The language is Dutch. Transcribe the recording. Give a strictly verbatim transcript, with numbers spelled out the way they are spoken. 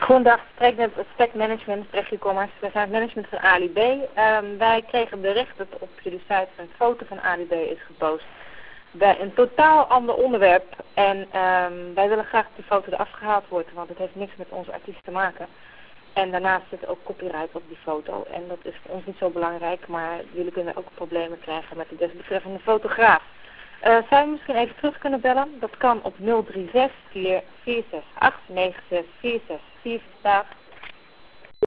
Goedendag, ik spreek met het specmanagement, Brechtje-Commerce. Wij zijn het management van A L I B. Um, wij kregen bericht dat op jullie site een foto van A L I B is gepost bij een totaal ander onderwerp. En um, wij willen graag dat die foto eraf gehaald wordt, want het heeft niks met onze artiest te maken. En daarnaast zit ook copyright op die foto. En dat is voor ons niet zo belangrijk, maar jullie kunnen ook problemen krijgen met de desbetreffende fotograaf. Uh, zou je misschien even terug kunnen bellen? Dat kan op nul drie zes vier vier zes acht negen zes vier zes vier vandaag.